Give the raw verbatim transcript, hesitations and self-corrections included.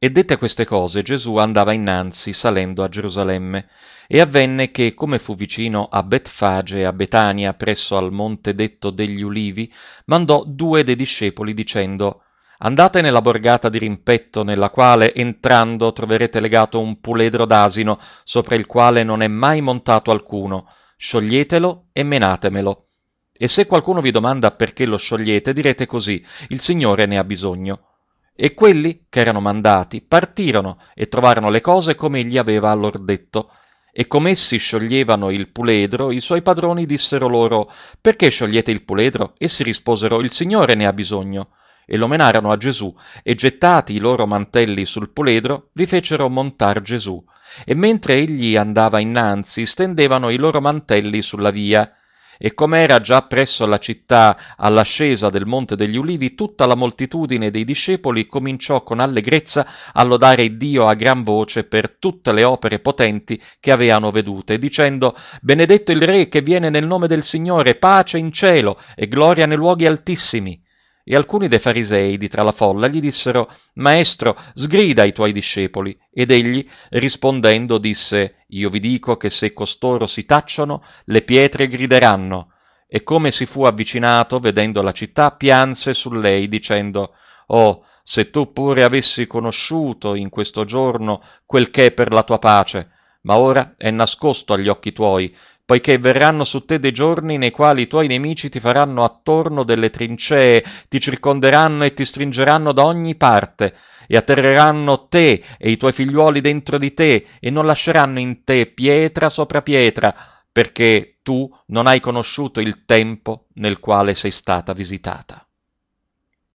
E dette queste cose, Gesù andava innanzi, salendo a Gerusalemme. E avvenne che, come fu vicino a Betfage e a Betania, presso al monte detto degli Ulivi, mandò due dei discepoli, dicendo: Andate nella borgata di rimpetto, nella quale, entrando, troverete legato un puledro d'asino, sopra il quale non è mai montato alcuno. Scioglietelo e menatemelo. E se qualcuno vi domanda perché lo sciogliete, direte così: il Signore ne ha bisogno. E quelli che erano mandati partirono e trovarono le cose come egli aveva loro detto. E come essi scioglievano il puledro, i suoi padroni dissero loro: Perché sciogliete il puledro? Essi risposero: Il Signore ne ha bisogno. E lo menarono a Gesù, e gettati i loro mantelli sul puledro, vi fecero montar Gesù. E mentre egli andava innanzi, stendevano i loro mantelli sulla via. E come era già presso la città all'ascesa del monte degli Ulivi, tutta la moltitudine dei discepoli cominciò con allegrezza a lodare Dio a gran voce per tutte le opere potenti che aveano vedute, dicendo: Benedetto il Re che viene nel nome del Signore, pace in cielo e gloria nei luoghi altissimi. E alcuni dei farisei di tra la folla gli dissero: Maestro, sgrida i tuoi discepoli. Ed egli, rispondendo, disse: Io vi dico che se costoro si tacciono, le pietre grideranno. E come si fu avvicinato, vedendo la città, pianse su lei, dicendo: Oh, se tu pure avessi conosciuto in questo giorno quel che è per la tua pace, ma ora è nascosto agli occhi tuoi, poiché verranno su te dei giorni nei quali i tuoi nemici ti faranno attorno delle trincee, ti circonderanno e ti stringeranno da ogni parte, e atterreranno te e i tuoi figliuoli dentro di te, e non lasceranno in te pietra sopra pietra, perché tu non hai conosciuto il tempo nel quale sei stata visitata.